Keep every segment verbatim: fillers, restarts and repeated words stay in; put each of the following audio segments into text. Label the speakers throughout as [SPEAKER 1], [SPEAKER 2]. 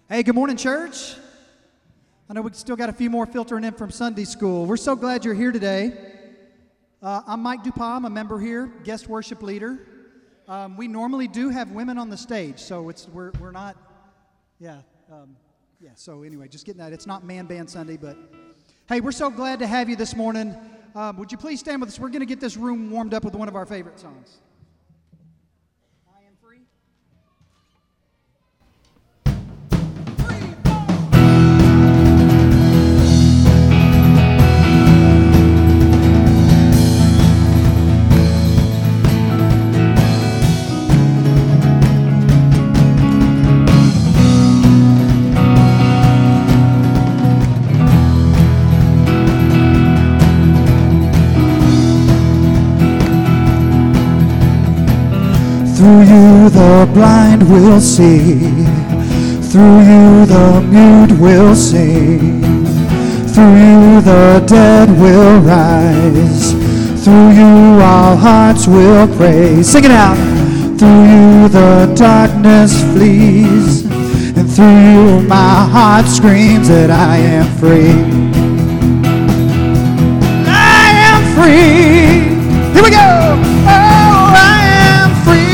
[SPEAKER 1] Hey, good morning, church. I know we still got a few more filtering in from Sunday school. We're so glad you're here today. Uh, I'm Mike Dupont. I'm a member here, guest worship leader. Um, we normally do have women on the stage, so it's we're we're not, yeah, um, yeah. So anyway, just getting that. It's not Man Band Sunday, but hey, we're so glad to have you this morning. Um, would you please stand with us? We're going to get this room warmed up with one of our favorite songs. I am free.
[SPEAKER 2] Through you the blind will see, through you the mute will sing, through you the dead will rise, through you all hearts will praise. Sing it out. Through you the darkness flees, and through you my heart screams that I am free. I am free. Here we go. Oh, I am free.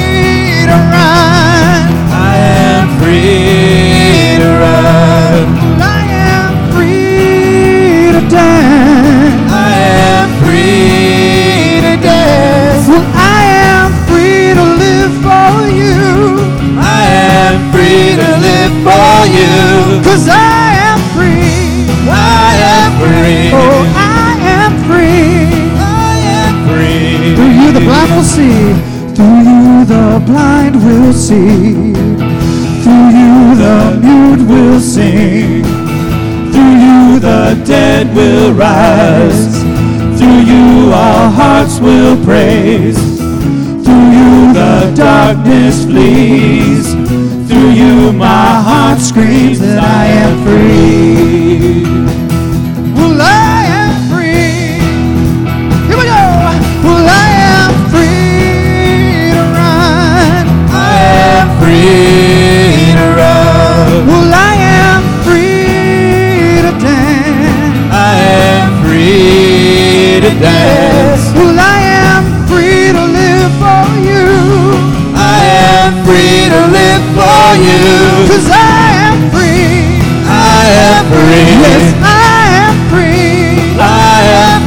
[SPEAKER 2] I am free to run. I am free to dance. I am free to dance. Well, I am free to live for you. I am free to live for you. 'Cause I am free. I am free. Oh, I am free. I am free. Through you the blind will see. Through you the blind will see, through you the mute will sing, through you the dead will rise, through you our hearts will praise, through you the darkness flees, through you my heart screams that I am free. Well, I am free. Here we go. Well, I am free. Free to run. Well, I am free to dance. I am free to dance. Well, I am free to live for you. I am free to live for you. 'Cause I am free. I am free. Yes, I am free. I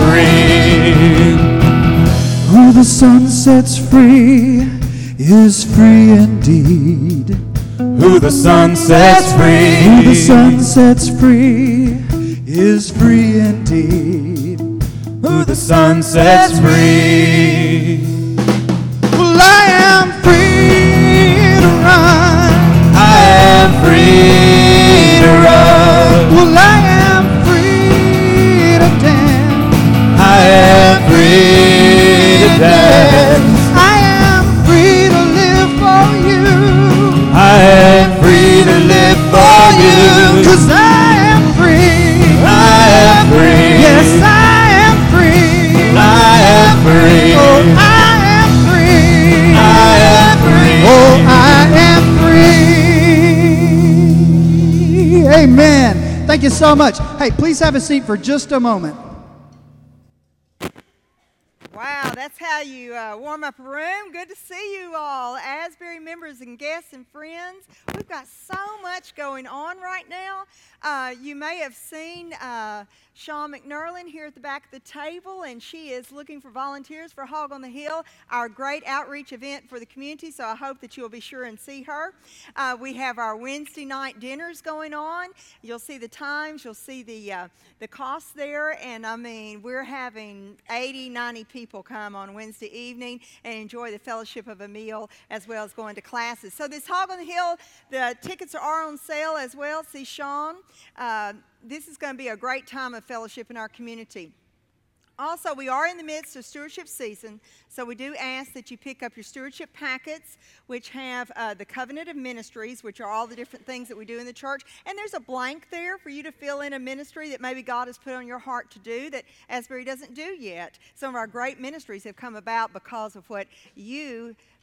[SPEAKER 2] am free. Who the sun sets free is free indeed. Who the sun sets free, who the sun sets free is free indeed. Who the sun sets free. Well, I am free to run. I am free to run. Well, I am free to dance. I am free to dance. I am free to live for you. 'Cause I am free. I am free. Yes, I am free. I am free. Oh, I am free. I am free. Oh, I am free. Amen. Thank you so much. Hey, please have a seat for just a moment.
[SPEAKER 3] Wow, that's how you uh, warm up a room. Good to see you all, Asbury members and guests and friends. We've got so much going on right now. Uh, you may have seen uh, Sean McNerlin here at the back of the table, and she is looking for volunteers for Hog on the Hill, our great outreach event for the community, so I hope that you'll be sure and see her. Uh, we have our Wednesday night dinners going on. You'll see the times, you'll see the, uh, the costs there, and I mean, we're having eighty, ninety people come on Wednesday evening and enjoy the fellowship of a meal as well as going to classes. So this Hog on the Hill, the tickets are on sale as well. See Sean. Uh, this is going to be a great time of fellowship in our community. Also, we are in the midst of stewardship season, so we do ask that you pick up your stewardship packets, which have uh, the covenant of ministries, which are all the different things that we do in the church. And there's a blank there for you to fill in a ministry that maybe God has put on your heart to do that Asbury doesn't do yet. Some of our great ministries have come about because of what you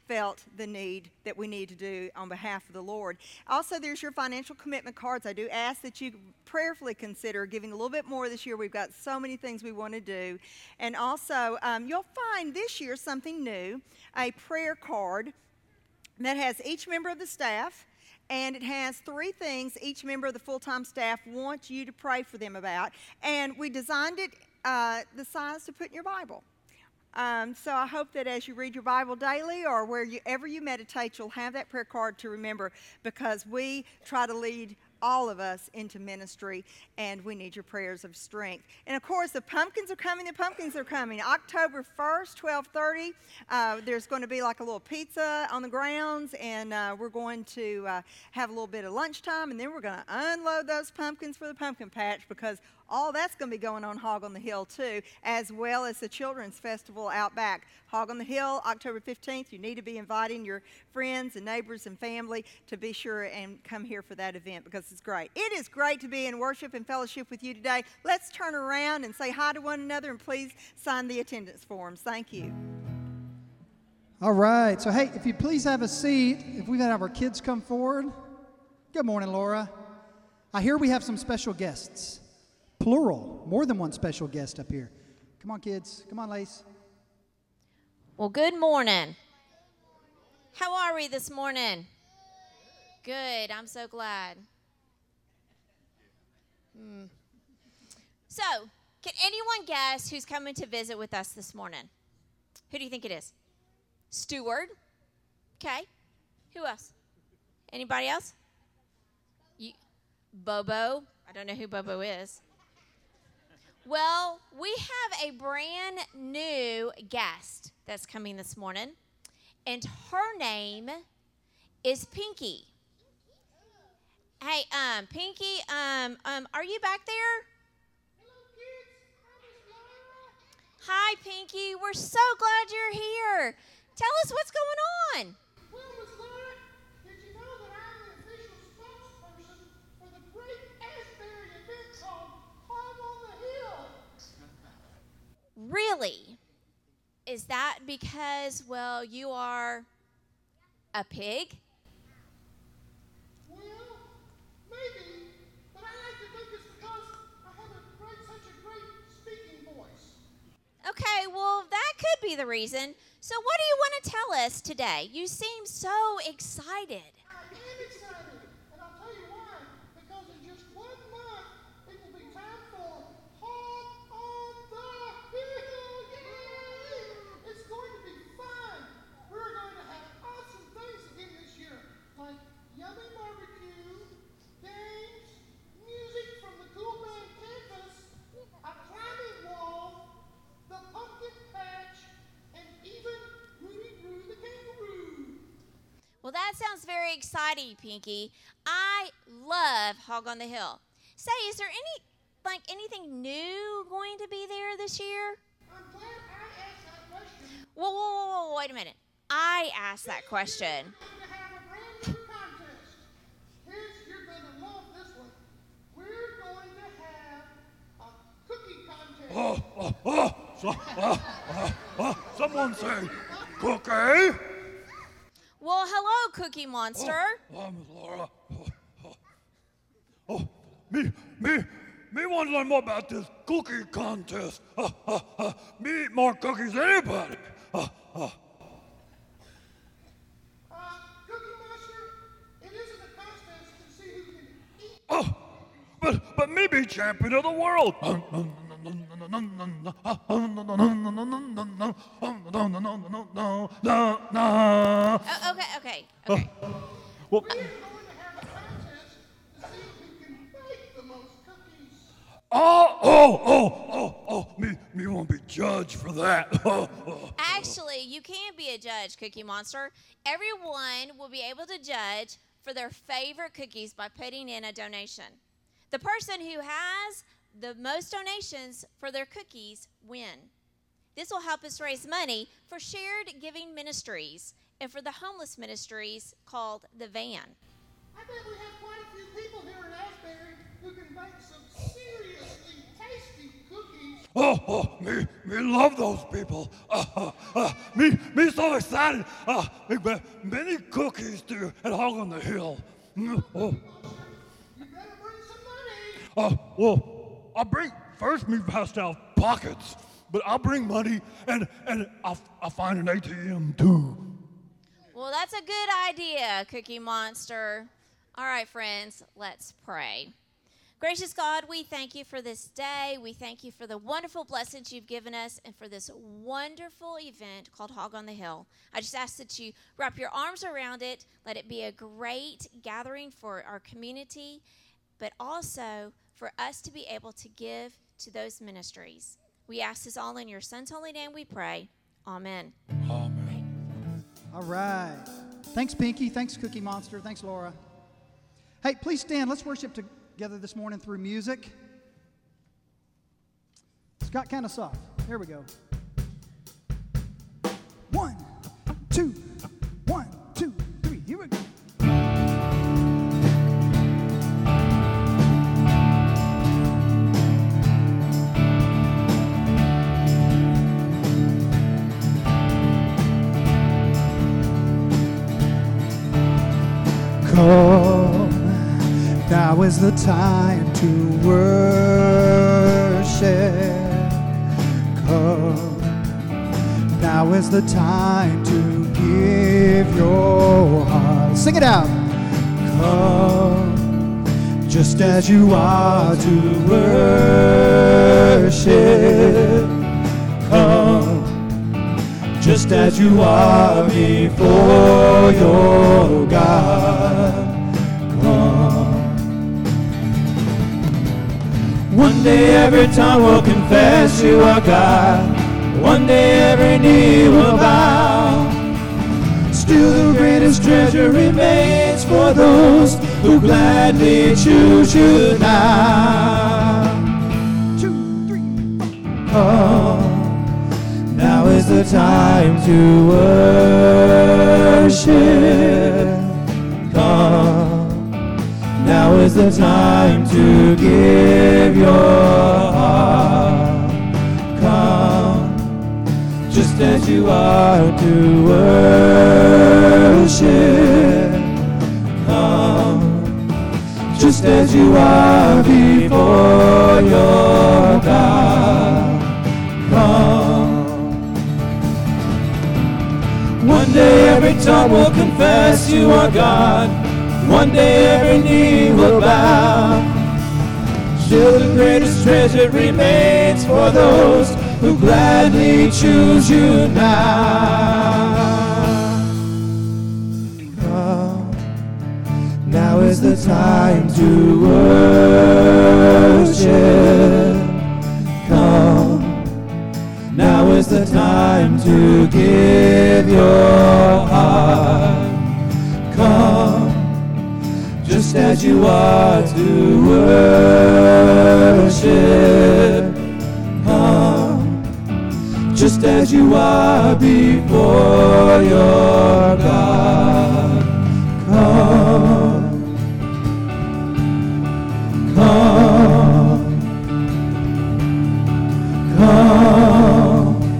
[SPEAKER 3] felt the need that we need to do on behalf of the Lord. Also, there's your financial commitment cards. I do ask that you prayerfully consider giving a little bit more this year. We've got so many things we want to do. And also, um, you'll find this year something new, a prayer card that has each member of the staff, and it has three things each member of the full-time staff wants you to pray for them about. And we designed it uh, the size to put in your Bible. Um, so I hope that as you read your Bible daily or wherever you meditate, you'll have that prayer card to remember, because we try to lead all of us into ministry, and we need your prayers of strength. And of course, the pumpkins are coming. The pumpkins are coming. October first, twelve thirty, uh, there's going to be like a little pizza on the grounds, and uh, we're going to uh, have a little bit of lunchtime, and then we're going to unload those pumpkins for the pumpkin patch, because all that's going to be going on Hog on the Hill too, as well as the Children's Festival out back. Hog on the Hill, October fifteenth. You need to be inviting your friends and neighbors and family to be sure and come here for that event, because it's great. It is great to be in worship and fellowship with you today. Let's turn around and say hi to one another, and please sign the attendance forms. Thank you.
[SPEAKER 1] All right. So, hey, if you please have a seat, if we could have our kids come forward. Good morning, Laura. I hear we have some special guests. Plural, more than one special guest up here. Come on, kids. Come on, Lace.
[SPEAKER 4] Well, good morning. How are we this morning? Good. I'm so glad. Hmm. So, can anyone guess who's coming to visit with us this morning? Who do you think it is? Stewart. Okay. Who else? Anybody else? You, Bobo. I don't know who Bobo is. Well, we have a brand new guest that's coming this morning, and her name is Pinky. Hey, um, Pinky, um, um, are you back there?
[SPEAKER 5] Hello, kids.
[SPEAKER 4] Hi, Pinky. We're so glad you're here. Tell us what's going on.
[SPEAKER 5] Well, Miss Laura, did you know that I'm the official spokesperson for the great Asbury event called Hog on the Hill?
[SPEAKER 4] Really? Is that because, well, you are a pig?
[SPEAKER 5] Well, maybe, but I like to think it's because I have a great, such a great speaking voice.
[SPEAKER 4] Okay, well, that could be the reason. So what do you want to tell us today? You seem so excited.
[SPEAKER 5] I am excited, and I'll tell you why. Because in just one month, it will be time for Hog on the Hill. Yay! It's going to be fun. We're going to have awesome things again this year, like yummy barbecue, games, music from the Cool Band campus, a climbing wall, the pumpkin patch, and even Rudy Roo the kangaroo.
[SPEAKER 4] Well, that sounds very exciting, Pinky. I love Hog on the Hill. Say, is there any, like, anything new going to be there this year?
[SPEAKER 5] I'm glad I asked that question.
[SPEAKER 4] Whoa, whoa, whoa, whoa, wait a minute. I asked that question.
[SPEAKER 5] We're going to have a brand new contest. Kids, you're going to love this one. We're going to have a cookie contest.
[SPEAKER 2] Oh, oh, oh, so, oh, oh, oh, someone say cookie.
[SPEAKER 4] Well, hello, Cookie Monster.
[SPEAKER 2] Oh, oh, Miss Laura. Oh, oh, oh, me, me, me want to learn more about this cookie contest. Oh, oh, oh, me eat more cookies than anybody. Oh, oh.
[SPEAKER 5] Uh, Cookie Monster, it isn't a contest to see who can eat.
[SPEAKER 2] Oh, but but me be champion of the world.
[SPEAKER 4] Oh, okay, okay, okay.
[SPEAKER 2] Well,
[SPEAKER 5] We're going to have a contest to see who can bake the most cookies.
[SPEAKER 2] oh, oh, oh, oh, oh, me, me won't be judged for that. Oh, oh.
[SPEAKER 4] Actually, you can be a judge, Cookie Monster. Everyone will be able to judge for their favorite cookies by putting in a donation. The person who has the most donations for their cookies win. This will help us raise money for Shared Giving Ministries and for the homeless ministries called The Van.
[SPEAKER 5] I bet we have quite a few people here in Asbury who can bake some seriously tasty cookies.
[SPEAKER 6] Oh, oh, me, me love those people. Uh, uh, uh, me, me so excited. Uh, me, ma- many cookies too at Hog on the Hill. Mm, oh.
[SPEAKER 5] You better bring some money.
[SPEAKER 6] Uh, well, I'll bring, first me passed out pockets, but I'll bring money and, and I'll, I'll find an A T M too.
[SPEAKER 4] Well, that's a good idea, Cookie Monster. All right, friends, let's pray. Gracious God, we thank you for this day. We thank you for the wonderful blessings you've given us and for this wonderful event called Hog on the Hill. I just ask that you wrap your arms around it. Let it be a great gathering for our community, but also for us to be able to give to those ministries. We ask this all in your Son's holy name we pray. Amen.
[SPEAKER 6] Amen.
[SPEAKER 1] All right. Thanks, Pinky. Thanks, Cookie Monster. Thanks, Laura. Hey, please stand. Let's worship together this morning through music. It's got kind of soft. Here we go. One, two, one, two, three. Here we go. Come, now is the time to worship. Come, now is the time to give your heart. Sing it out. Come, just as you are to worship. Come, just as you are before your God. Come. One day every tongue will confess you are God. One day every knee will bow. Still the greatest treasure remains for those who gladly choose you now. Two, three, four. Come. Now is the time to worship. Come. Now is the time to give your heart. Come. Just as you are to worship. Come. Just as you are before your God. Come. One day every tongue will confess you are God. One day every knee will bow. Still the greatest treasure remains for those who gladly choose you now. Come, now is the time to worship. Come, now is the time to give your heart. Come, just as you are to worship. Come, just as you are before your God. Come, come, come, come.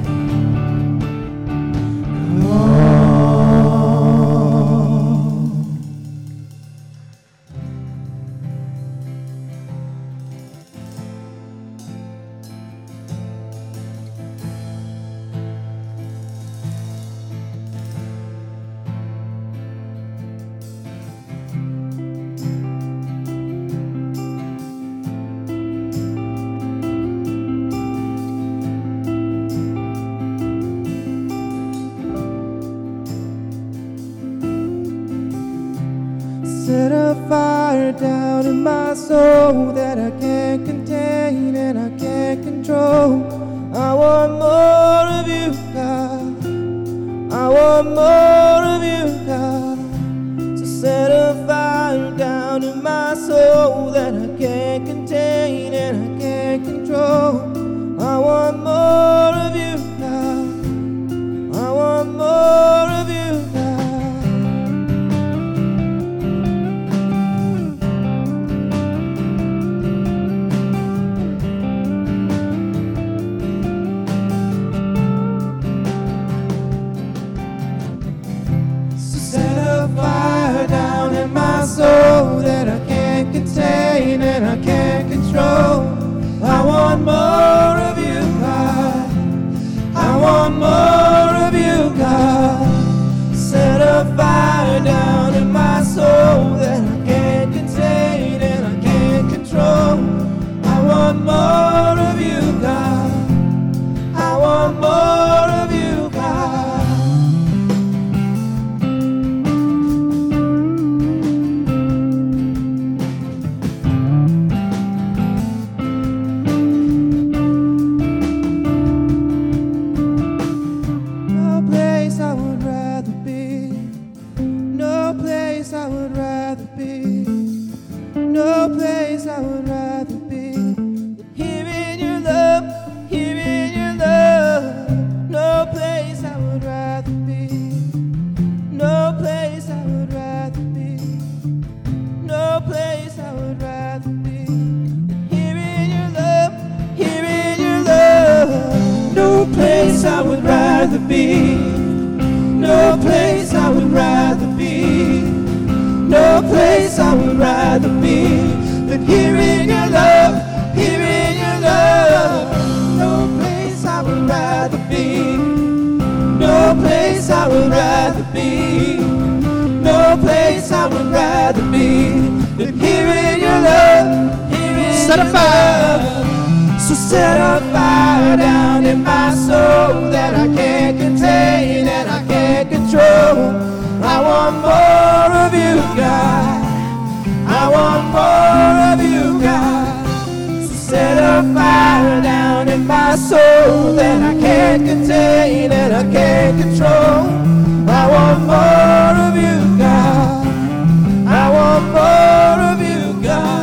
[SPEAKER 1] Set a fire down in my soul that I can't contain and I can't control. I want more of you, God. I want more of you, God. So set a fire down in my soul that I can't contain and I can't control. I want more of you, God. I want more of you, God.
[SPEAKER 2] I would rather be than here in your love, here in your love. No place I would rather be, no place I would rather be, no place I would rather be than here in your love, here in your love. No place I would rather be, no place I would rather be, no place I would rather be than here in your love, here in your love. No place I would rather be, no place I would rather be, no place I would rather be than here in your love, here in
[SPEAKER 1] Set a
[SPEAKER 2] your
[SPEAKER 1] fire.
[SPEAKER 2] love. So set a fire down in my soul that I can't contain, that I can't control. I want more of you, God. I want more of you, God. So set a fire down in my soul that I can't contain, that I can't control. I want more of you, God. I want more of you, God.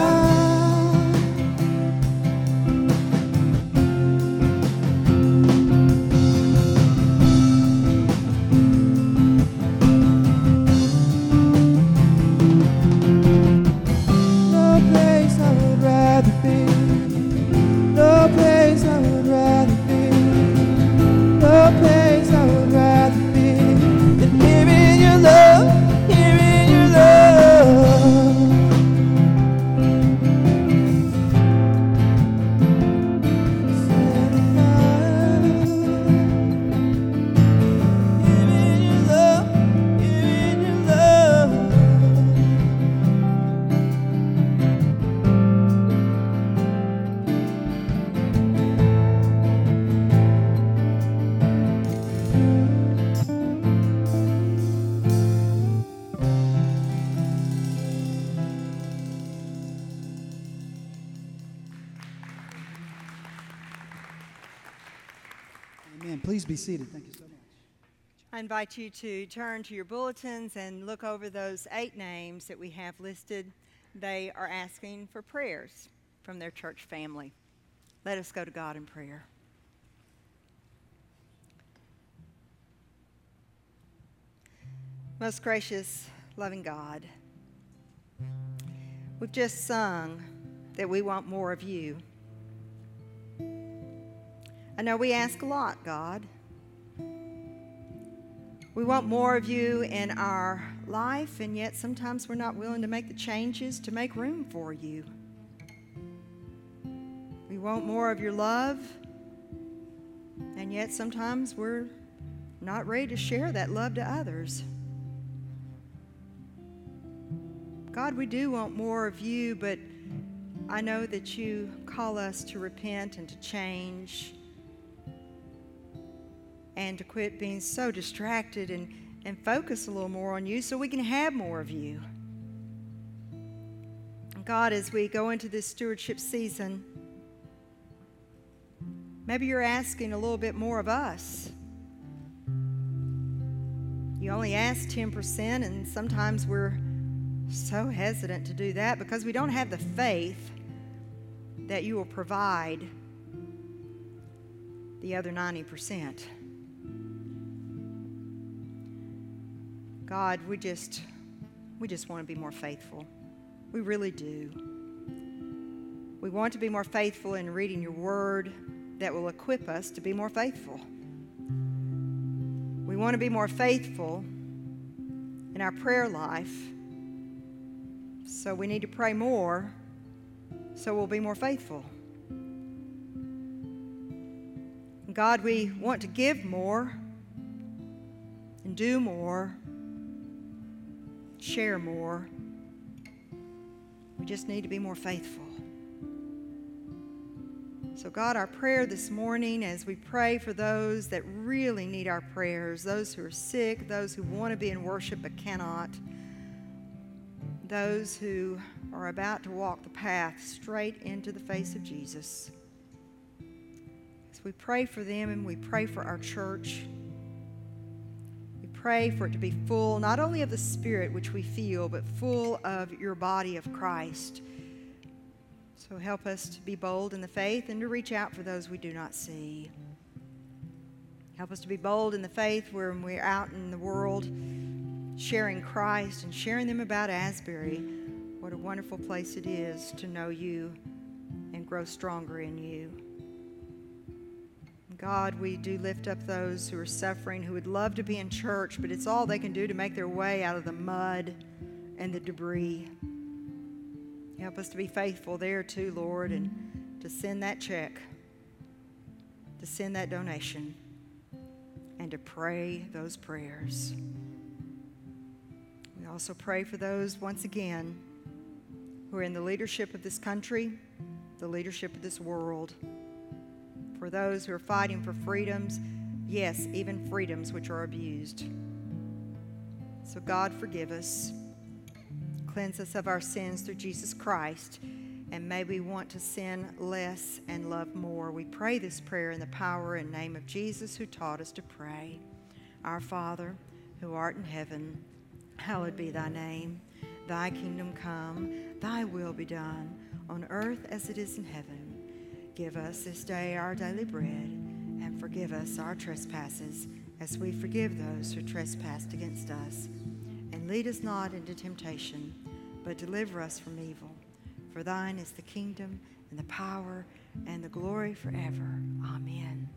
[SPEAKER 2] No place I would rather be, no place I would rather be, no place I would rather be than here in your love, here in your love. Set a fire. Here in your love, here in your love.
[SPEAKER 1] Amen. Please be seated. Thank you so much.
[SPEAKER 3] I invite you to turn to your bulletins and look over those eight names that we have listed. They are asking for prayers from their church family. Let us go to God in prayer. Most gracious, loving God, we've just sung that we want more of you. I know we ask a lot, God. We want more of you in our life, and yet sometimes we're not willing to make the changes to make room for you. We want more of your love, and yet sometimes we're not ready to share that love to others. God, we do want more of you, but I know that you call us to repent and to change and to quit being so distracted and, and focus a little more on you so we can have more of you. God, as we go into this stewardship season, maybe you're asking a little bit more of us. You only ask ten percent, and sometimes we're so hesitant to do that because we don't have the faith that you will provide the other ninety percent. God, we just we just want to be more faithful. We really do. We want to be more faithful in reading your word that will equip us to be more faithful. We want to be more faithful in our prayer life. So we need to pray more so we'll be more faithful. God, we want to give more and do more, share more. We just need to be more faithful. So God, our prayer this morning as we pray for those that really need our prayers, those who are sick, those who want to be in worship but cannot, those who are about to walk the path straight into the face of Jesus. As we pray for them and we pray for our church, we pray for it to be full not only of the Spirit which we feel, but full of your body of Christ. So help us to be bold in the faith and to reach out for those we do not see. Help us to be bold in the faith when we're out in the world sharing Christ and sharing them about Asbury. What a wonderful place it is to know you and grow stronger in you. God, we do lift up those who are suffering, who would love to be in church, but it's all they can do to make their way out of the mud and the debris. Help us to be faithful there too, Lord, and to send that check, to send that donation, and to pray those prayers. We also pray for those, once again, who are in the leadership of this country, the leadership of this world. For those who are fighting for freedoms, yes, even freedoms which are abused. So God, forgive us. Cleanse us of our sins through Jesus Christ, and may we want to sin less and love more. We pray this prayer in the power and name of Jesus, who taught us to pray. Our Father, who art in heaven, hallowed be thy name. Thy kingdom come, thy will be done, on earth as it is in heaven. Give us this day our daily bread, and forgive us our trespasses, as we forgive those who trespass against us. And lead us not into temptation, but deliver us from evil. For thine is the kingdom, and the power, and the glory forever. Amen.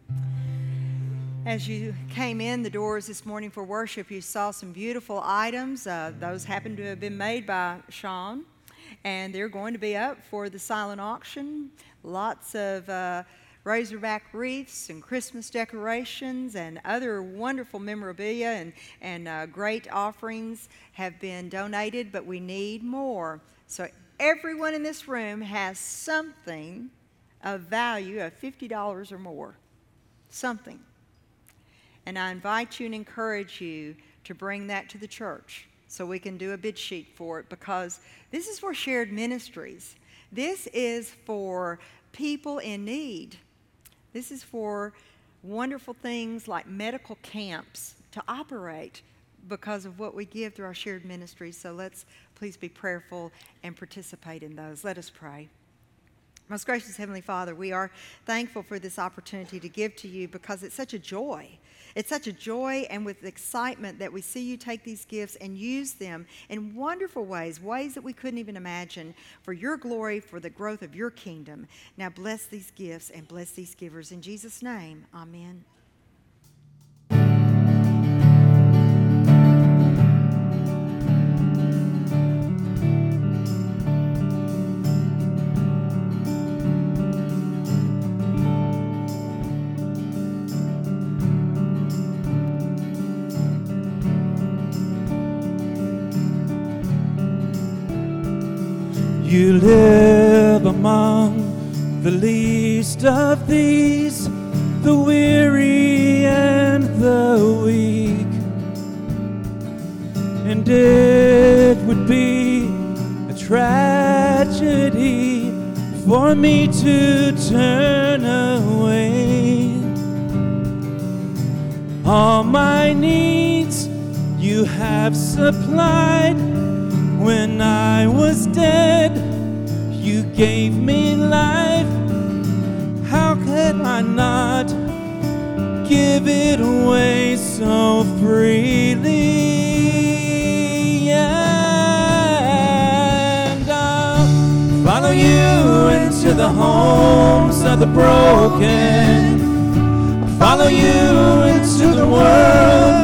[SPEAKER 3] As you came in the doors this morning for worship, you saw some beautiful items. Uh, those happen to have been made by Sean, and they're going to be up for the silent auction. Lots of uh, Razorback wreaths and Christmas decorations and other wonderful memorabilia and, and uh, great offerings have been donated, but we need more. So everyone in this room has something of value of fifty dollars or more. Something. And I invite you and encourage you to bring that to the church so we can do a bid sheet for it, because this is for shared ministries. This is for people in need. This is for wonderful things like medical camps to operate because of what we give through our shared ministries. So let's please be prayerful and participate in those. Let us pray. Most gracious Heavenly Father, we are thankful for this opportunity to give to you, because it's such a joy. It's such a joy and with excitement that we see you take these gifts and use them in wonderful ways, ways that we couldn't even imagine, for your glory, for the growth of your kingdom. Now bless these gifts and bless these givers. In Jesus' name, amen.
[SPEAKER 2] You live among the least of these, the weary and the weak. And it would be a tragedy for me to turn away. All my needs you have supplied. When I was dead, you gave me life. How could I not give it away so freely? And I'll follow you into the homes of the broken. I'll follow you into the world.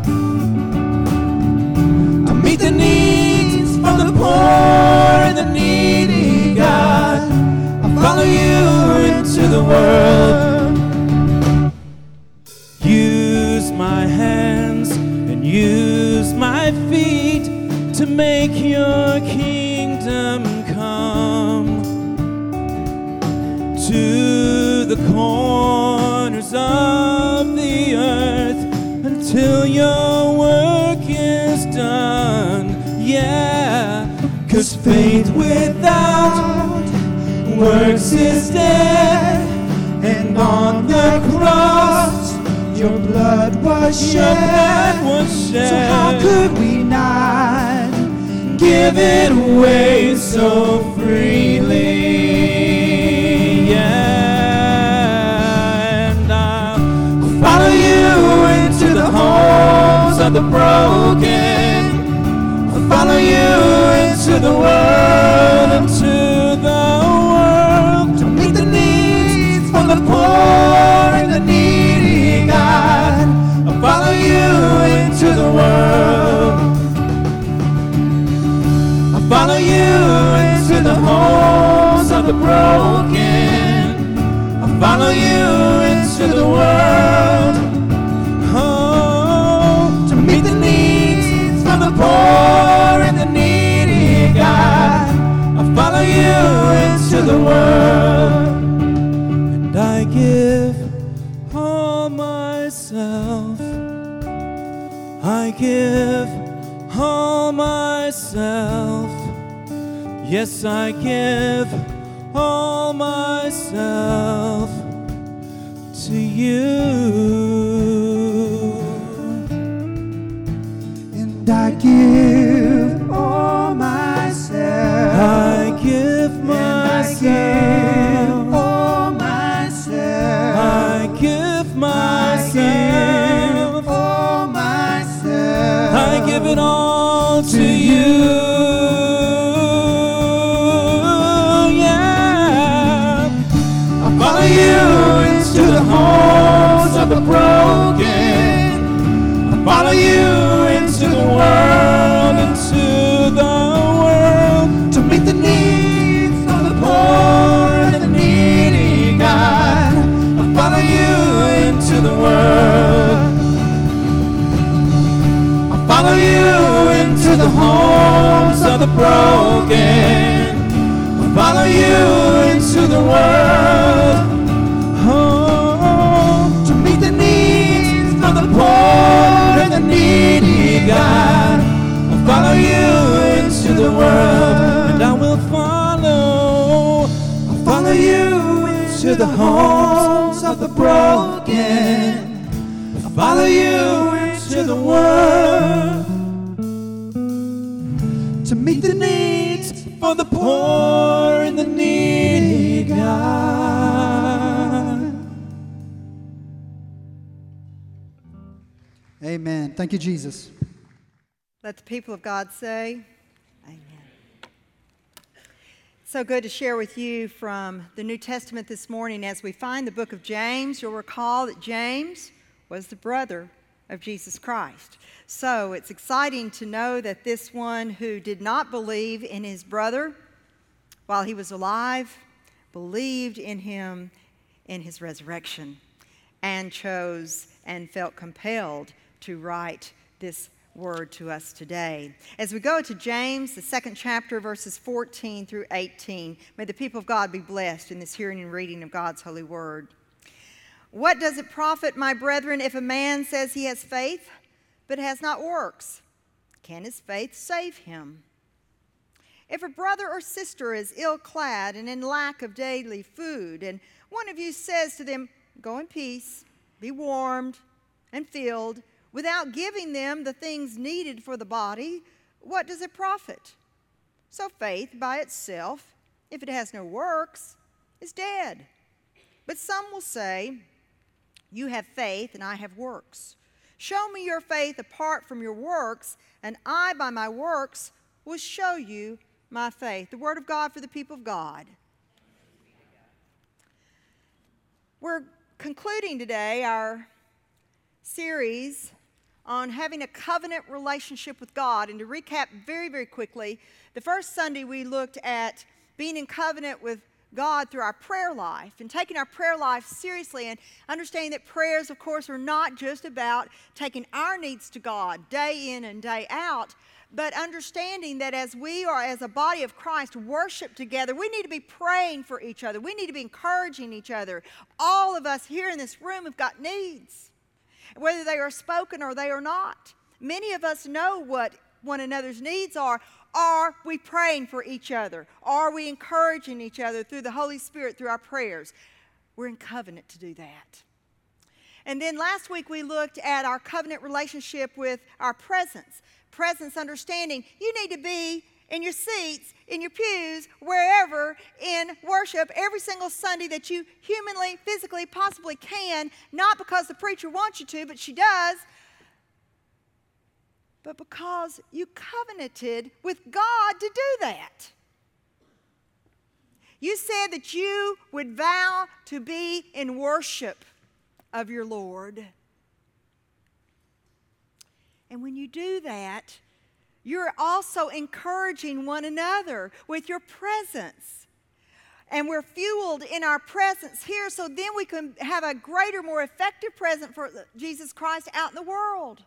[SPEAKER 2] I'll meet the needs of the poor and the needy, God. I'll follow you into the world. Use my hands and use my feet to make your kingdom come to the corners of the earth until your work is done. Yeah, 'cause faith without works is dead, and on the cross your blood was shed. Was shed. So how could we not give it away so freely? of the broken. I'll follow you into the world, into the world, to meet the needs for the poor and the needy, God. I'll follow you into the world. I'll follow you into the homes of the broken. I'll follow you into the world, oh, to meet the needs for the poor and the needy, God. I'll follow you into the world. And I give all myself, I give all myself, yes, I give all myself to you.
[SPEAKER 1] And I give all myself.
[SPEAKER 2] I give myself.
[SPEAKER 1] And I give all myself.
[SPEAKER 2] I give myself.
[SPEAKER 1] I give all myself.
[SPEAKER 2] I give it all to you. Follow you into the homes of the broken. I'll follow you into the world, into the world, to meet the needs of the poor and the needy, God. I'll follow you into the world. I'll follow you into the homes of the broken. I'll follow you into the world, oh, to meet the needs of the poor and the needy, God. I'll follow you into the world, and I will follow. I'll follow you into the homes of the broken. I'll follow you into the world, to meet the needs for the poor and the needy, God.
[SPEAKER 1] Amen. Thank you, Jesus.
[SPEAKER 3] Let the people of God say, amen. So good to share with you from the New Testament this morning. As we find the book of James, you'll recall that James was the brother of Jesus Christ. So it's exciting to know that this one who did not believe in his brother while he was alive, believed in him in his resurrection, and chose and felt compelled to write this word to us today. As we go to James, the second chapter, verses fourteen through eighteen, may the people of God be blessed in this hearing and reading of God's holy word. What does it profit, my brethren, if a man says he has faith, but has not works? Can his faith save him? If a brother or sister is ill-clad and in lack of daily food, and one of you says to them, go in peace, be warmed and filled, without giving them the things needed for the body, what does it profit? So faith by itself, if it has no works, is dead. But some will say, you have faith and I have works. Show me your faith apart from your works, and I by my works will show you my faith. The word of God for the people of God. We're concluding today our series on having a covenant relationship with God. And to recap very, very quickly, the first Sunday we looked at being in covenant with God through our prayer life and taking our prayer life seriously, and understanding that prayers, of course, are not just about taking our needs to God day in and day out, but understanding that as we are, as a body of Christ, worship together, we need to be praying for each other. We need to be encouraging each other. All of us here in this room have got needs, whether they are spoken or they are not. Many of us know what one another's needs are. Are we praying for each other? Are we encouraging each other through the Holy Spirit, through our prayers? We're in covenant to do that. And then last week we looked at our covenant relationship with our presence. Presence, understanding you need to be in your seats, in your pews, wherever in worship every single Sunday that you humanly, physically, possibly can, not because the preacher wants you to, but she does. but because you covenanted with God to do that. You said that you would vow to be in worship of your Lord. And when you do that, you're also encouraging one another with your presence. And we're fueled in our presence here, so then we can have a greater, more effective presence for Jesus Christ out in the world.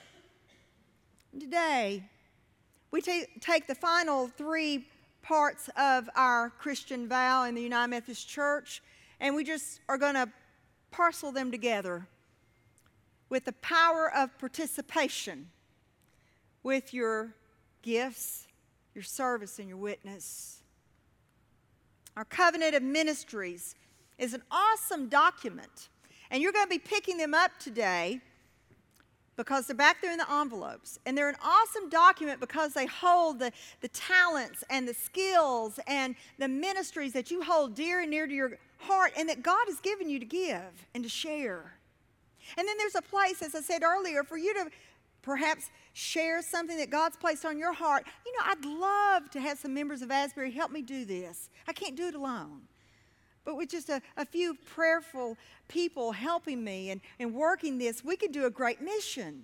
[SPEAKER 3] Today, we ta- take the final three parts of our Christian vow in the United Methodist Church, and we just are going to parcel them together with the power of participation with your gifts, your service, and your witness. Our covenant of ministries is an awesome document, and you're going to be picking them up today because they're back there in the envelopes. And they're an awesome document because they hold the, the talents and the skills and the ministries that you hold dear and near to your heart and that God has given you to give and to share. And then there's a place, as I said earlier, for you to perhaps share something that God's placed on your heart. You know, I'd love to have some members of Asbury help me do this. I can't do it alone. But with just a, a few prayerful people helping me and, and working this, we could do a great mission.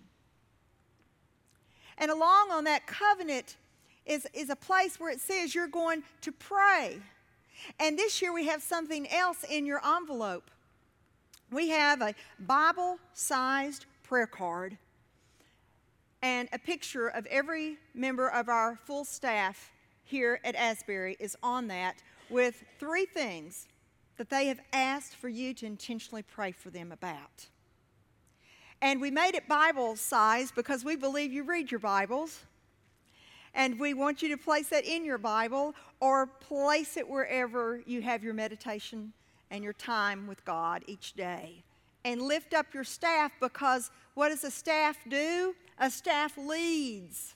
[SPEAKER 3] And along on that covenant is, is a place where it says you're going to pray. And this year we have something else in your envelope. We have a Bible-sized prayer card and a picture of every member of our full staff here at Asbury is on that with three things that they have asked for you to intentionally pray for them about. And we made it Bible-sized because we believe you read your Bibles. And we want you to place that in your Bible or place it wherever you have your meditation and your time with God each day. And lift up your staff because what does a staff do? A staff leads.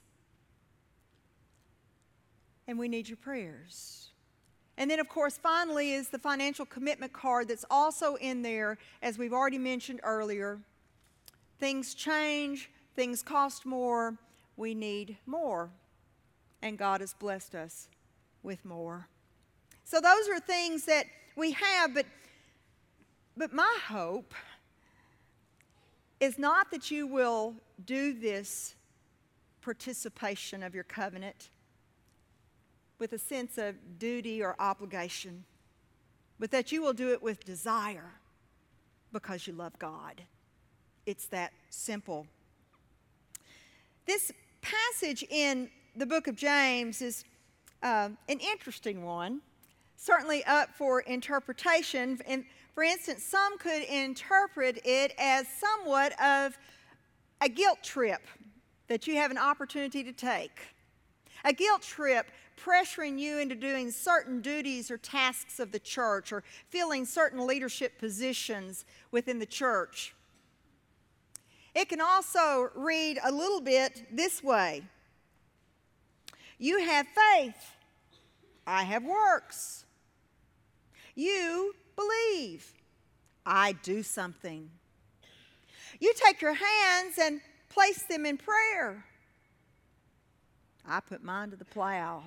[SPEAKER 3] And we need your prayers. And then, of course, finally is the financial commitment card that's also in there, as we've already mentioned earlier. Things change, things cost more, we need more. And God has blessed us with more. So those are things that we have, but, but my hope is not that you will do this participation of your covenant with a sense of duty or obligation, but that you will do it with desire because you love God. It's that simple. This passage in the book of James is uh, an interesting one, certainly up for interpretation. And for instance, some could interpret it as somewhat of a guilt trip that you have an opportunity to take. A guilt trip pressuring you into doing certain duties or tasks of the church or filling certain leadership positions within the church. It can also read a little bit this way. You have faith. I have works. You believe. I do something. You take your hands and place them in prayer. I put mine to the plow.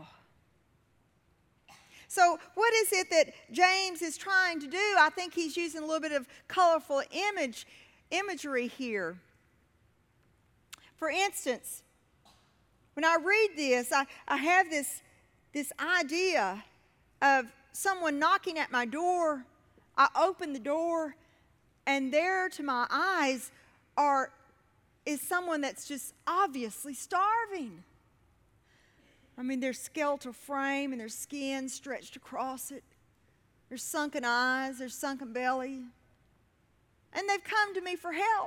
[SPEAKER 3] So what is it that James is trying to do? I think he's using a little bit of colorful image, imagery here. For instance, when I read this, I, I have this, this idea of someone knocking at my door. I open the door, and there to my eyes are, is someone that's just obviously starving. I mean, their skeletal frame and their skin stretched across it. Their sunken eyes, their sunken belly. And they've come to me for help.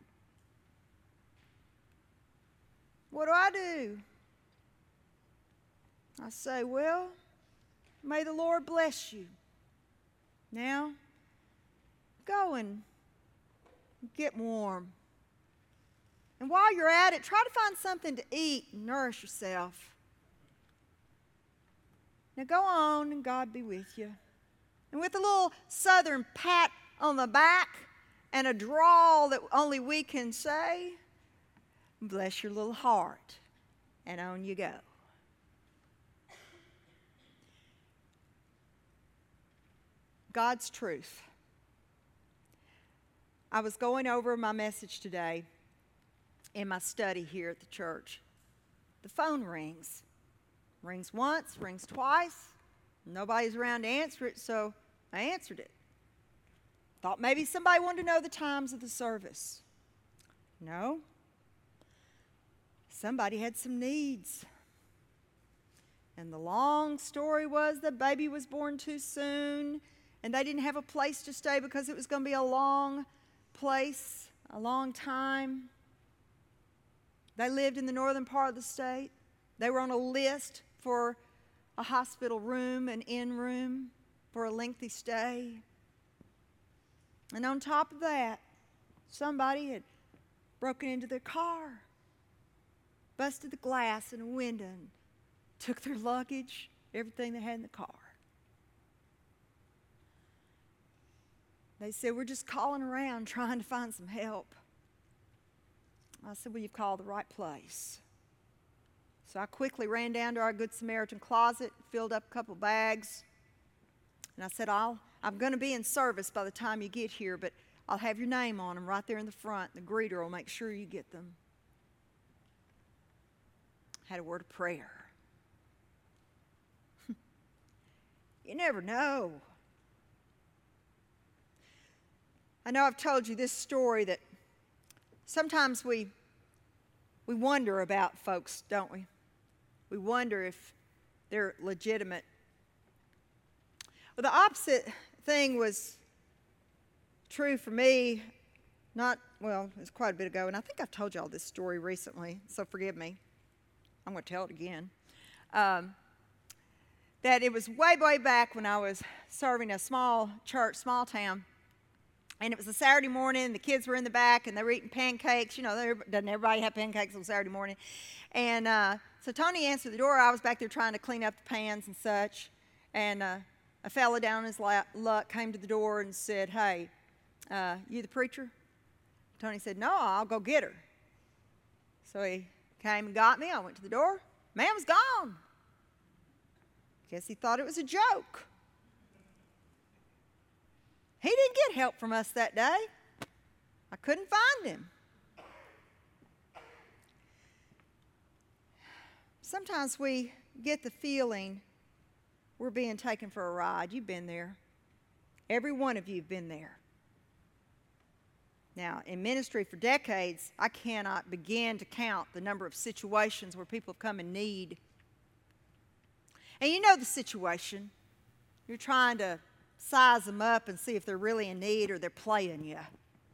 [SPEAKER 3] What do I do? I say, well, may the Lord bless you. Now, go and get warm. And while you're at it, try to find something to eat and nourish yourself. Now go on and God be with you. And with a little southern pat on the back and a drawl that only we can say, Bless your little heart. And on you go. God's truth. I was going over my message today in my study here at the church. The phone rings. Rings once, rings twice. Nobody's around to answer it, so I answered it. Thought maybe somebody wanted to know the times of the service. No. Somebody had some needs. And the long story was the baby was born too soon, and they didn't have a place to stay because it was going to be a long place, a long time. They lived in the northern part of the state. They were on a list for a hospital room, an inn room, for a lengthy stay. And on top of that, somebody had broken into their car, busted the glass in a window, and took their luggage, everything they had in the car. They said, we're just calling around trying to find some help. I said, well, you've called the right place. So I quickly ran down to our Good Samaritan closet, filled up a couple bags, and I said, I'll, I'm going to be in service by the time you get here, but I'll have your name on them right there in the front. The greeter will make sure you get them. Had a word of prayer. You never know. I know I've told you this story that sometimes we we wonder about folks, don't we? We wonder if they're legitimate. Well, the opposite thing was true for me. Not, well, it was quite a bit ago, and I think I've told you all this story recently, so forgive me. I'm going to tell it again. Um, that it was way, way back when I was serving a small church, small town. And it was a Saturday morning, and the kids were in the back, and they were eating pancakes. You know, doesn't everybody have pancakes on Saturday morning? And uh, so Tony answered the door. I was back there trying to clean up the pans and such. And uh, a fella down on his luck came to the door and said, hey, uh, you the preacher? Tony said, no, I'll go get her. So he came and got me. I went to the door. Man was gone. Guess he thought it was a joke. He didn't get help from us that day. I couldn't find him. Sometimes we get the feeling we're being taken for a ride. You've been there. Every one of you have been there. Now, in ministry for decades, I cannot begin to count the number of situations where people have come in need. And you know the situation. You're trying to size them up and see if they're really in need or they're playing you.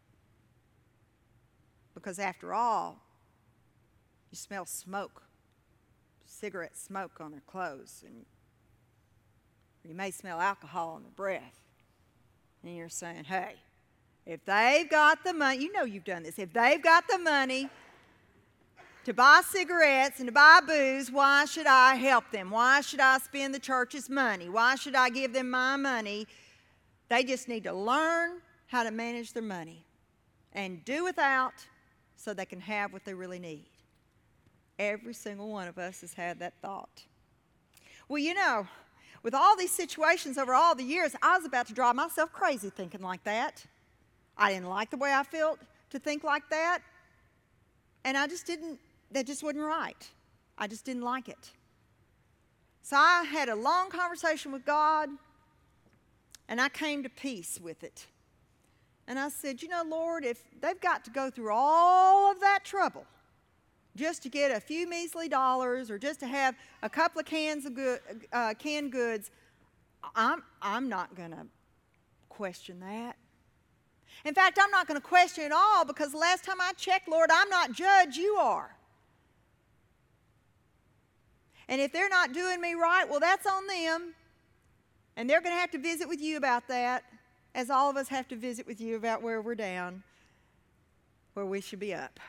[SPEAKER 3] Because after all, you smell smoke, cigarette smoke on their clothes, and you may smell alcohol on their breath. And you're saying, hey, if they've got the money, you know you've done this, if they've got the money to buy cigarettes and to buy booze, why should I help them? Why should I spend the church's money? Why should I give them my money? They just need to learn how to manage their money and do without so they can have what they really need. Every single one of us has had that thought. Well, you know, with all these situations over all the years, I was about to drive myself crazy thinking like that. I didn't like the way I felt to think like that. And I just didn't, that just wasn't right. I just didn't like it. So I had a long conversation with God, and I came to peace with it. And I said, you know, Lord, if they've got to go through all of that trouble just to get a few measly dollars or just to have a couple of cans of good, uh, canned goods, I'm, I'm not going to question that. In fact, I'm not going to question it all because the last time I checked, Lord, I'm not judge, you are. And if they're not doing me right, well, that's on them. And they're going to have to visit with you about that, as all of us have to visit with you about where we're down, where we should be up.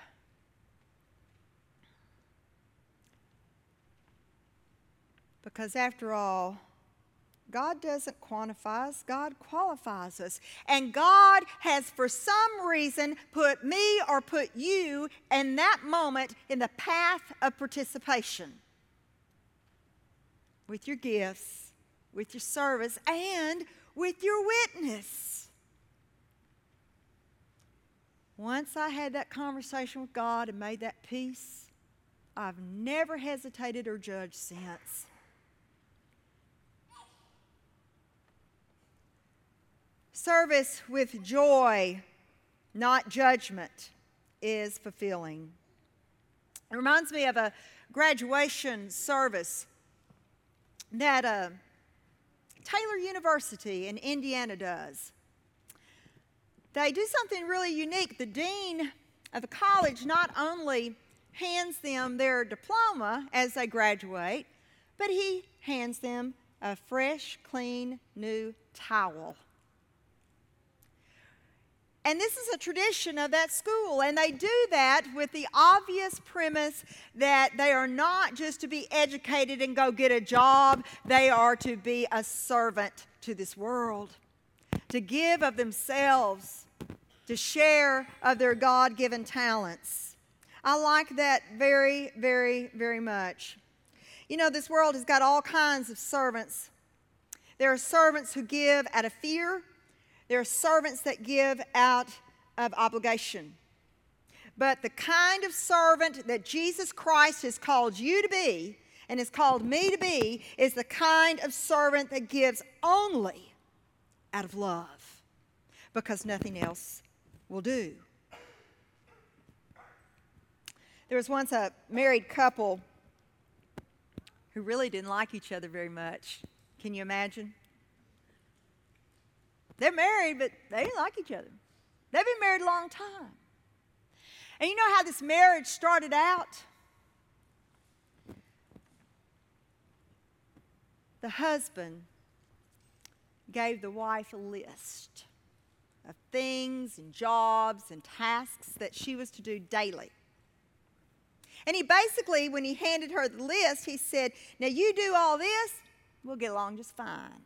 [SPEAKER 3] Because after all, God doesn't quantify us, God qualifies us. And God has, for some reason, put me or put you in that moment in the path of participation with your gifts, with your service, and with your witness. Once I had that conversation with God and made that peace, I've never hesitated or judged since. Service with joy, not judgment, is fulfilling. It reminds me of a graduation service that uh, Taylor University in Indiana does. They do something really unique. The dean of the college not only hands them their diploma as they graduate, but he hands them a fresh, clean, new towel. And this is a tradition of that school, and they do that with the obvious premise that they are not just to be educated and go get a job, they are to be a servant to this world, to give of themselves, to share of their God-given talents. I like that very, very, very much. You know, this world has got all kinds of servants. There are servants who give out of fear. There are servants that give out of obligation. But the kind of servant that Jesus Christ has called you to be and has called me to be is the kind of servant that gives only out of love, because nothing else will do. There was once a married couple who really didn't like each other very much. Can you imagine? They're married, but they didn't like each other. They've been married a long time. And you know how this marriage started out? The husband gave the wife a list of things and jobs and tasks that she was to do daily. And he basically, when he handed her the list, he said, now you do all this, we'll get along just fine.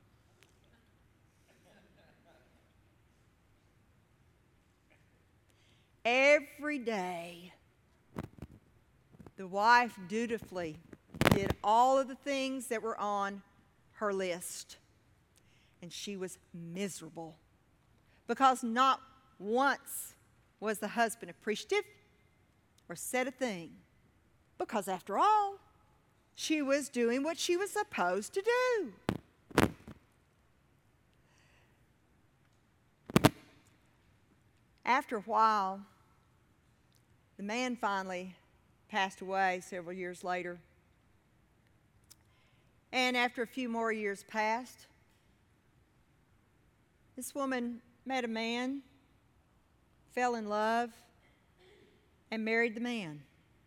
[SPEAKER 3] Every day, the wife dutifully did all of the things that were on her list. And she was miserable because not once was the husband appreciative or said a thing. Because after all, she was doing what she was supposed to do. After a while, the man finally passed away several years later. And after a few more years passed, this woman met a man, fell in love, and married the man.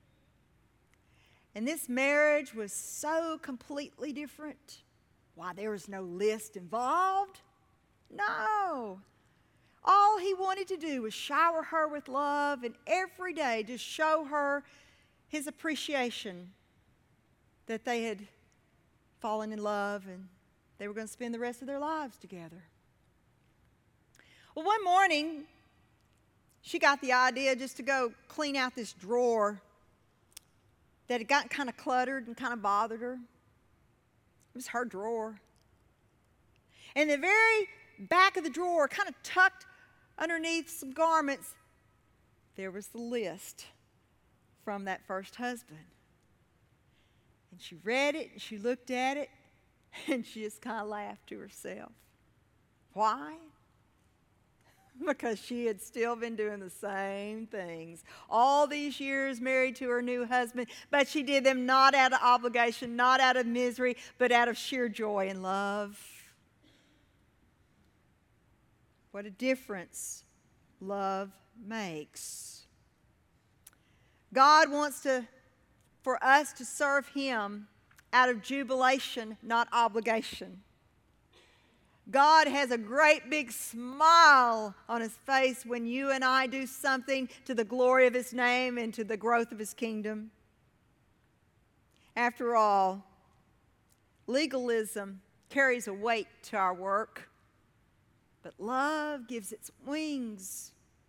[SPEAKER 3] And this marriage was so completely different. Why, there was no list involved. No. All he wanted to do was shower her with love, and every day just show her his appreciation that they had fallen in love and they were going to spend the rest of their lives together. Well, one morning, she got the idea just to go clean out this drawer that had gotten kind of cluttered and kind of bothered her. It was her drawer. And the very back of the drawer, kind of tucked underneath some garments, there was the list from that first husband. And she read it, and she looked at it, and she just kind of laughed to herself. Why? Because she had still been doing the same things all these years married to her new husband, but she did them not out of obligation, not out of misery, but out of sheer joy and love. What a difference love makes. God wants to, for us to serve Him out of jubilation, not obligation. God has a great big smile on His face when you and I do something to the glory of His name and to the growth of His kingdom. After all, legalism carries a weight to our work, but love gives its wings.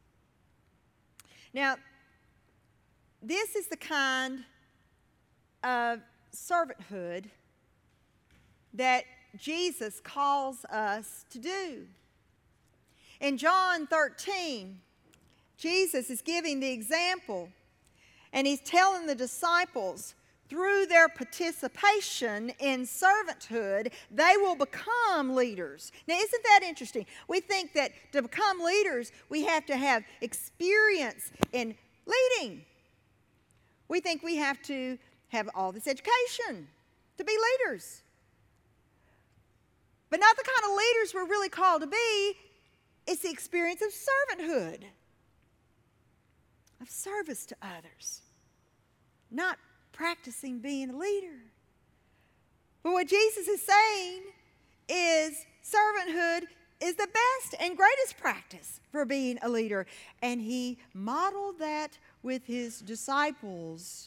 [SPEAKER 3] Now, this is the kind of servanthood that Jesus calls us to do. In John thirteen, Jesus is giving the example, and he's telling the disciples through their participation in servanthood, they will become leaders. Now, isn't that interesting? We think that to become leaders, we have to have experience in leading. We think we have to have all this education to be leaders. But not the kind of leaders we're really called to be. It's the experience of servanthood, of service to others, not practicing being a leader. But what Jesus is saying is servanthood is the best and greatest practice for being a leader. And he modeled that with his disciples.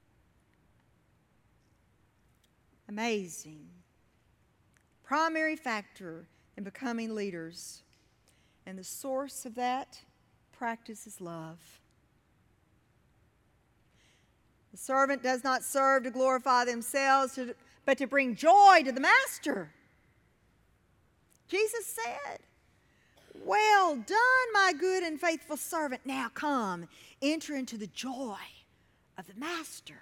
[SPEAKER 3] Amazing. Primary factor in becoming leaders. And the source of that practice is love. The servant does not serve to glorify themselves, but to bring joy to the master. Jesus said, "Well done, my good and faithful servant. Now come, enter into the joy of the master."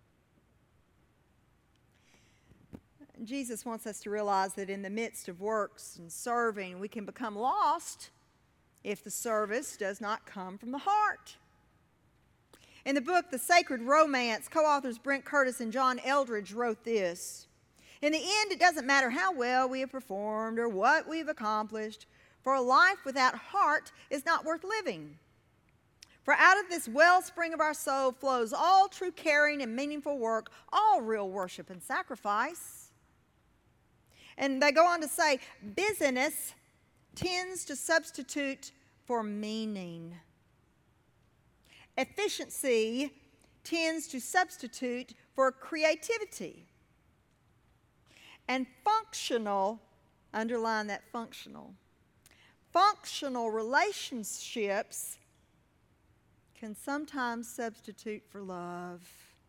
[SPEAKER 3] Jesus wants us to realize that in the midst of works and serving, we can become lost if the service does not come from the heart. In the book, The Sacred Romance, co-authors Brent Curtis and John Eldredge wrote this: "In the end, it doesn't matter how well we have performed or what we've accomplished, for a life without heart is not worth living. For out of this wellspring of our soul flows all true caring and meaningful work, all real worship and sacrifice." And they go on to say, busyness tends to substitute for meaning. Efficiency tends to substitute for creativity. And functional, underline that functional, functional relationships can sometimes substitute for love.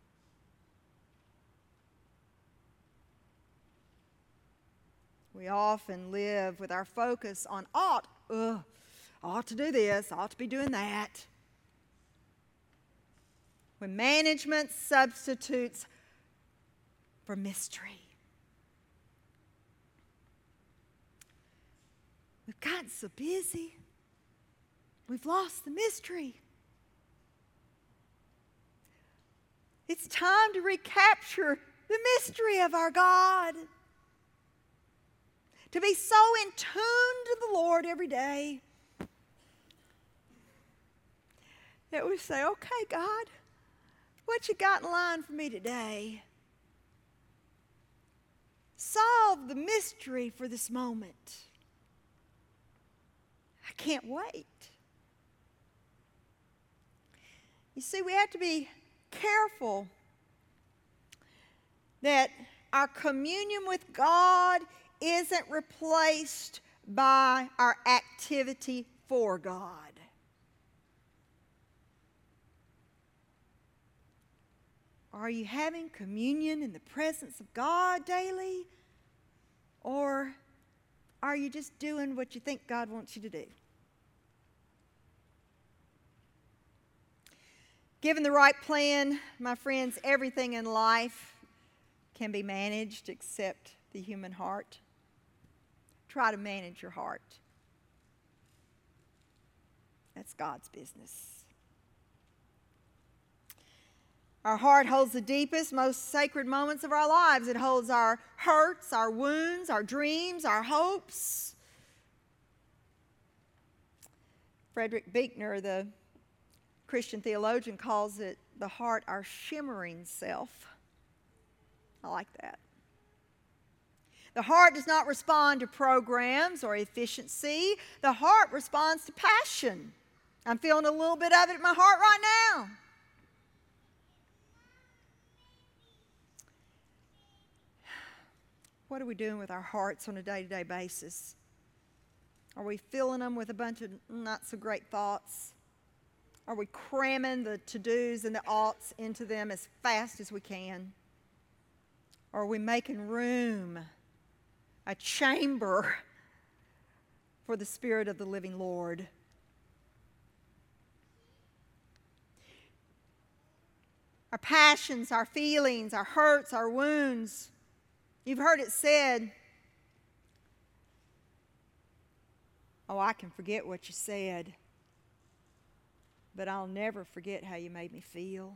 [SPEAKER 3] We often live with our focus on ought. Ugh, ought to do this, ought to be doing that. When management substitutes for mystery. We've gotten so busy, we've lost the mystery. It's time to recapture the mystery of our God. To be so in tune to the Lord every day that we say, "Okay, God, what you got in line for me today? Solve the mystery for this moment. I can't wait." You see, we have to be careful that our communion with God isn't replaced by our activity for God. Are you having communion in the presence of God daily? Or are you just doing what you think God wants you to do? Given the right plan, my friends, everything in life can be managed except the human heart. Try to manage your heart. That's God's business. Our heart holds the deepest, most sacred moments of our lives. It holds our hurts, our wounds, our dreams, our hopes. Frederick Buechner, the Christian theologian, calls it the heart our shimmering self. I like that. The heart does not respond to programs or efficiency. The heart responds to passion. I'm feeling a little bit of it in my heart right now. what are we doing with our hearts on a day-to-day basis? Are we filling them with a bunch of not so great thoughts? Are we cramming the to-dos and the oughts into them as fast as we can? Or are we making room, a chamber for the Spirit of the living Lord? Our passions, our feelings, our hurts, our wounds. You've heard it said, oh, I can forget what you said, but I'll never forget how you made me feel.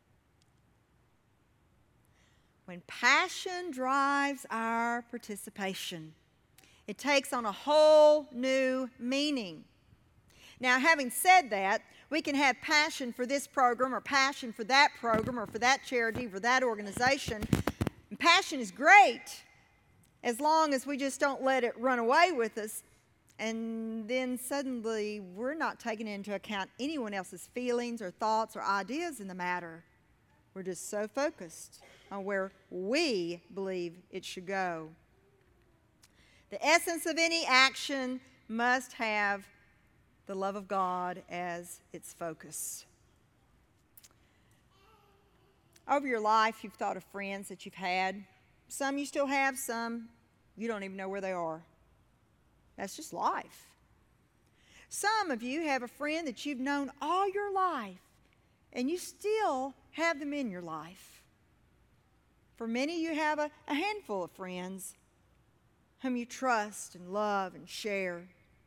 [SPEAKER 3] When passion drives our participation, it takes on a whole new meaning. Now, having said that, we can have passion for this program or passion for that program or for that charity, for that organization. And passion is great as long as we just don't let it run away with us. And then suddenly we're not taking into account anyone else's feelings or thoughts or ideas in the matter. We're just so focused on where we believe it should go. The essence of any action must have the love of God as its focus. Over your life, you've thought of friends that you've had. Some you still have, some you don't even know where they are. That's just life. Some of you have a friend that you've known all your life, and you still have them in your life. For many, you have a, a handful of friends whom you trust and love and share.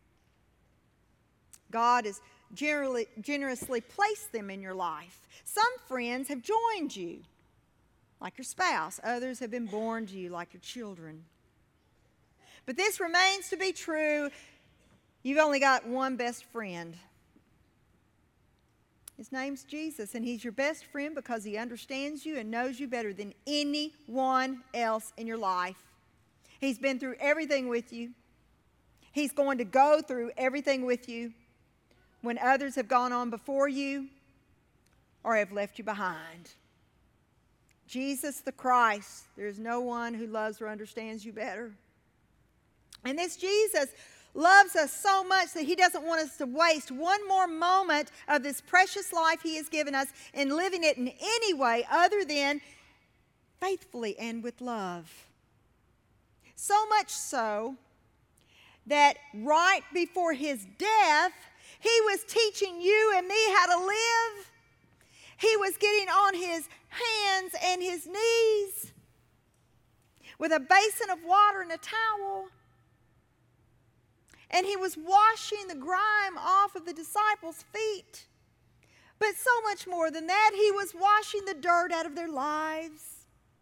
[SPEAKER 3] God has generally, generously placed them in your life. Some friends have joined you, like your spouse. Others have been born to you, like your children. But this remains to be true. You've only got one best friend. His name's Jesus, and he's your best friend because he understands you and knows you better than anyone else in your life. He's been through everything with you. He's going to go through everything with you when others have gone on before you or have left you behind. Jesus the Christ, there's no one who loves or understands you better. And this Jesus loves us so much that he doesn't want us to waste one more moment of this precious life he has given us in living it in any way other than faithfully and with love. So much so that right before his death, he was teaching you and me how to live. He was getting on his hands and his knees with a basin of water and a towel. And he was washing the grime off of the disciples' feet. But so much more than that, he was washing the dirt out of their lives.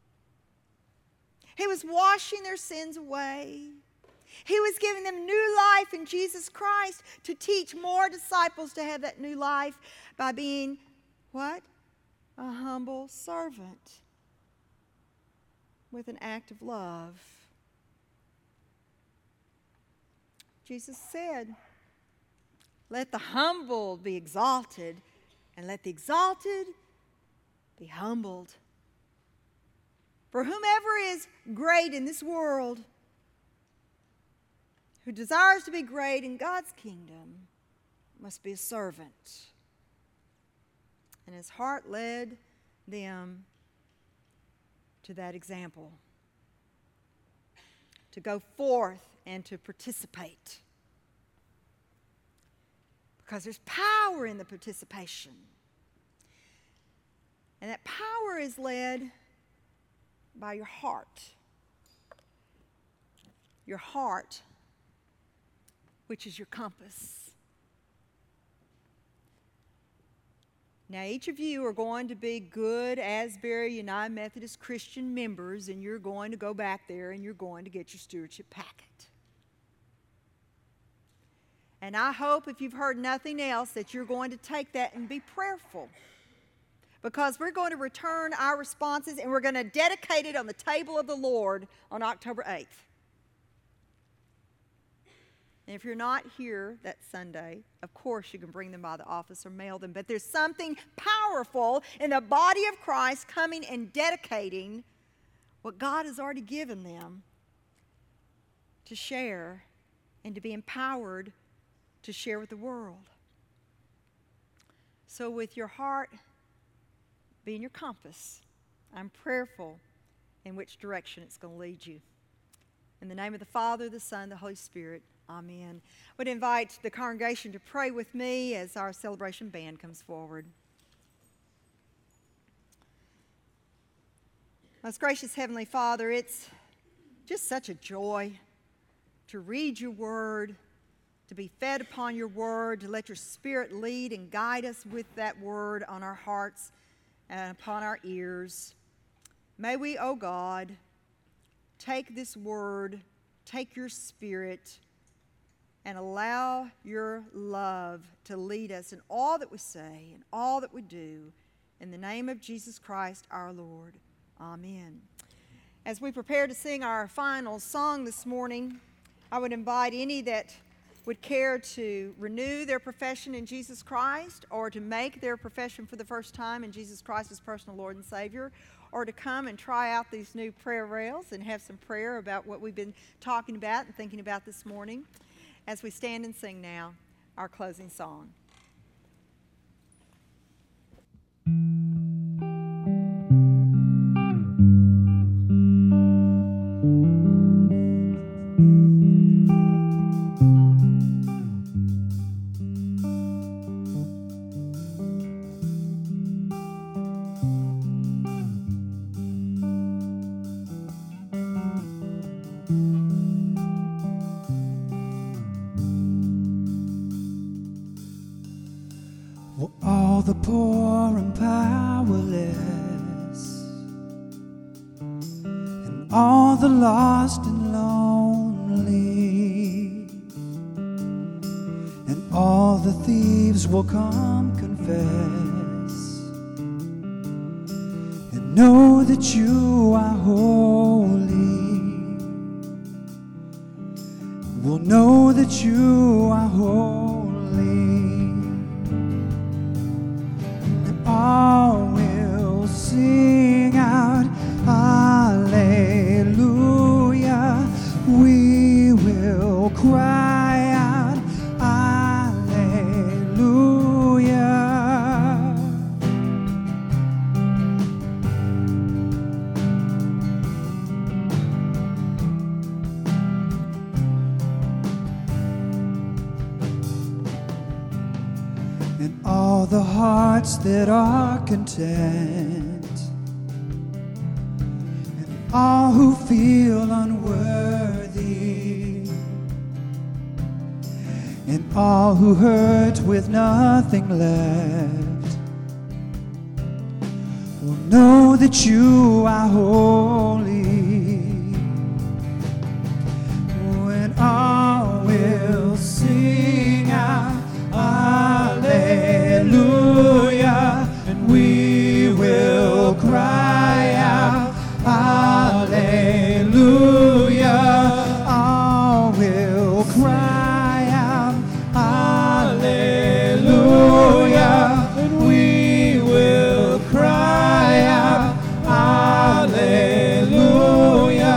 [SPEAKER 3] He was washing their sins away. He was giving them new life in Jesus Christ to teach more disciples to have that new life by being, what? A humble servant with an act of love. Jesus said, let the humble be exalted, and let the exalted be humbled. For whomever is great in this world, who desires to be great in God's kingdom, must be a servant. And his heart led them to that example, to go forth and to participate. Because there's power in the participation. And that power is led by your heart. Your heart, which is your compass. Now, each of you are going to be good Asbury United Methodist Christian members, and you're going to go back there and you're going to get your stewardship packet. And I hope, if you've heard nothing else, that you're going to take that and be prayerful. Because we're going to return our responses and we're going to dedicate it on the table of the Lord on October eighth. And if you're not here that Sunday, of course you can bring them by the office or mail them. But there's something powerful in the body of Christ coming and dedicating what God has already given them to share and to be empowered to share with the world. So with your heart being your compass, I'm prayerful in which direction it's going to lead you. In the name of the Father, the Son, the Holy Spirit, amen. I would invite the congregation to pray with me as our celebration band comes forward. Most gracious Heavenly Father, it's just such a joy to read your word, to be fed upon your word, to let your Spirit lead and guide us with that word on our hearts and upon our ears. May we, O God, take this word, take your Spirit, and allow your love to lead us in all that we say and all that we do. In the name of Jesus Christ our Lord. Amen. As we prepare to sing our final song this morning, I would invite any that would care to renew their profession in Jesus Christ, or to make their profession for the first time in Jesus Christ as personal Lord and Savior, or to come and try out these new prayer rails and have some prayer about what we've been talking about and thinking about this morning, as we stand and sing now our closing song.
[SPEAKER 2] For all the poor and powerless, and all the lost and lonely, and all the thieves will come confess and know that you are holy. Will know that you are holy. All will sing out, Alleluia. We will cry out, Alleluia. And all the hearts that are content, and all who feel unworthy, and all who hurt with nothing left, will know that you are holy. When all will sing out, Alleluia, and we will cry out, Alleluia. All will cry out, Alleluia, and we will cry out, Alleluia.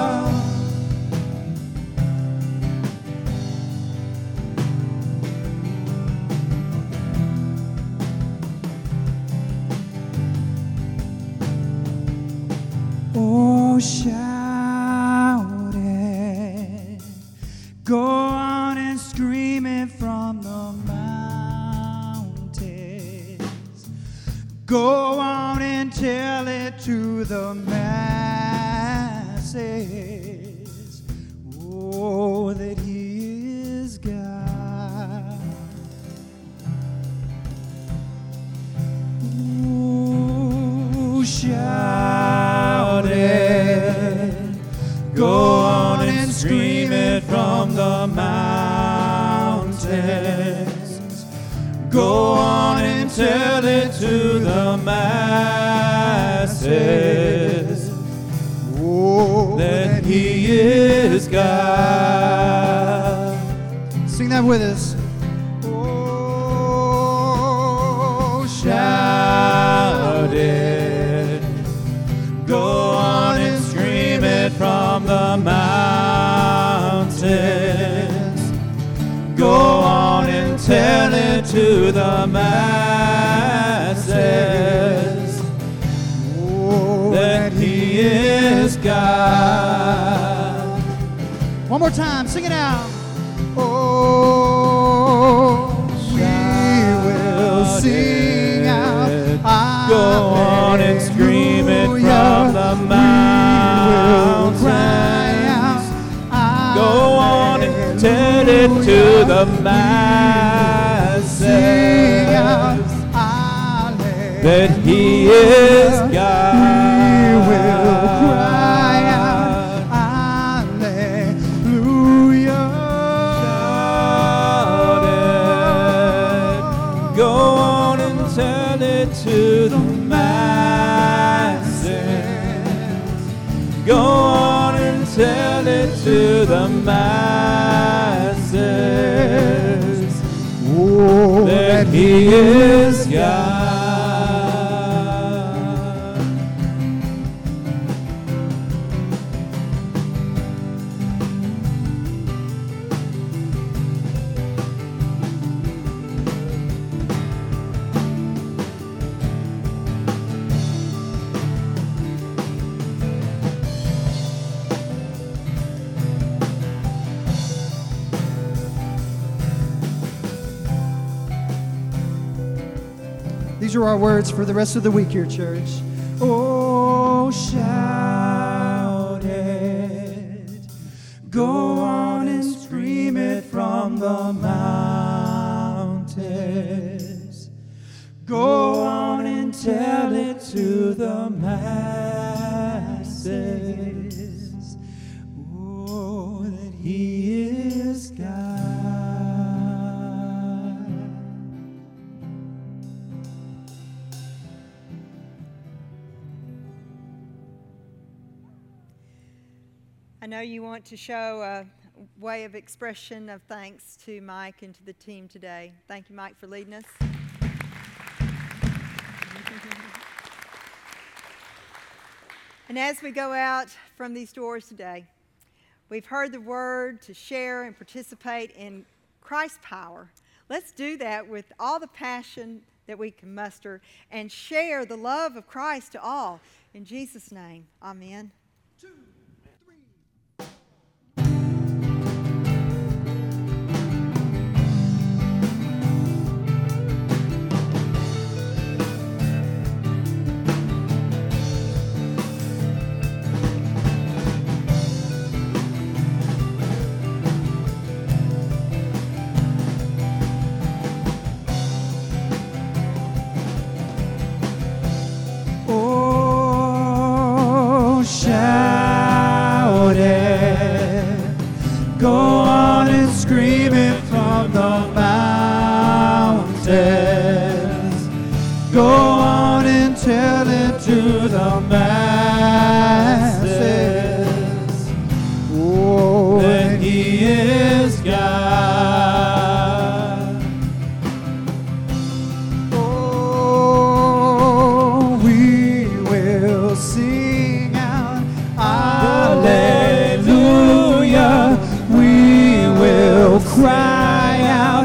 [SPEAKER 2] Oh, shout it, go on and scream it from the mountains. Go on and tell it to the masses. Oh, that He is God. Ooh, shout it, go on and scream it from the mountains. Go on and tell it to the masses. Oh, that He is God. Sing that with us. Oh, shout it, go on and scream it from the mountains. mountains. Go on and tell it to the masses
[SPEAKER 1] Oh,
[SPEAKER 2] that He is God.
[SPEAKER 1] One more time, sing it out. Oh, we will sing out.
[SPEAKER 2] Go on and scream it from the mountains. Go on and tell it to the masses that He is God.
[SPEAKER 1] We will cry out, Hallelujah.
[SPEAKER 2] Shout it. Go on and tell it to the masses. Go on and tell it to the masses.
[SPEAKER 1] Oh,
[SPEAKER 2] that He is God.
[SPEAKER 1] These are our words for the rest of the week here, church.
[SPEAKER 2] Oh, shout it. Go on and scream it from the mountains. Go on and tell it to the masses. Oh, that He is God.
[SPEAKER 3] I know you want to show a way of expression of thanks to Mike and to the team today. Thank you, Mike, for leading us. And as we go out from these doors today, we've heard the word to share and participate in Christ's power. Let's do that with all the passion that we can muster and share the love of Christ to all. In Jesus' name, amen.
[SPEAKER 2] Oh, shout it. Go on and scream it from the mountains. Go on and tell it to the masses. Oh, that He is God.
[SPEAKER 1] Oh, we will sing out,
[SPEAKER 2] Hallelujah. We will cry out,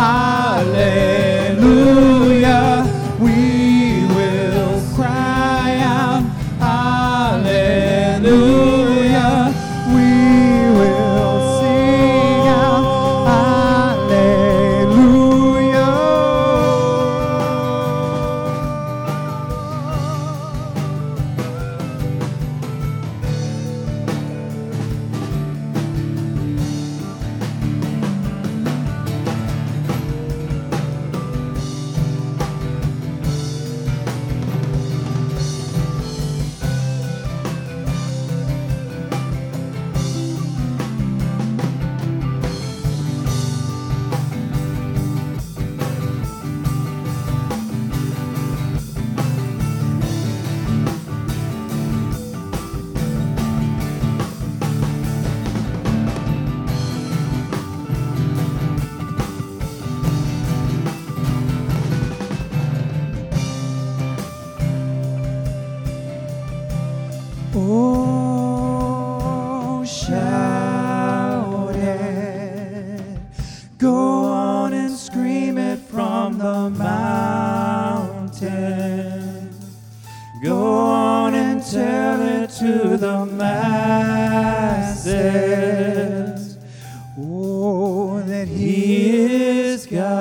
[SPEAKER 2] Hallelujah. We will cry out, Hallelujah.
[SPEAKER 1] we will sing out, Hallelujah.
[SPEAKER 2] God.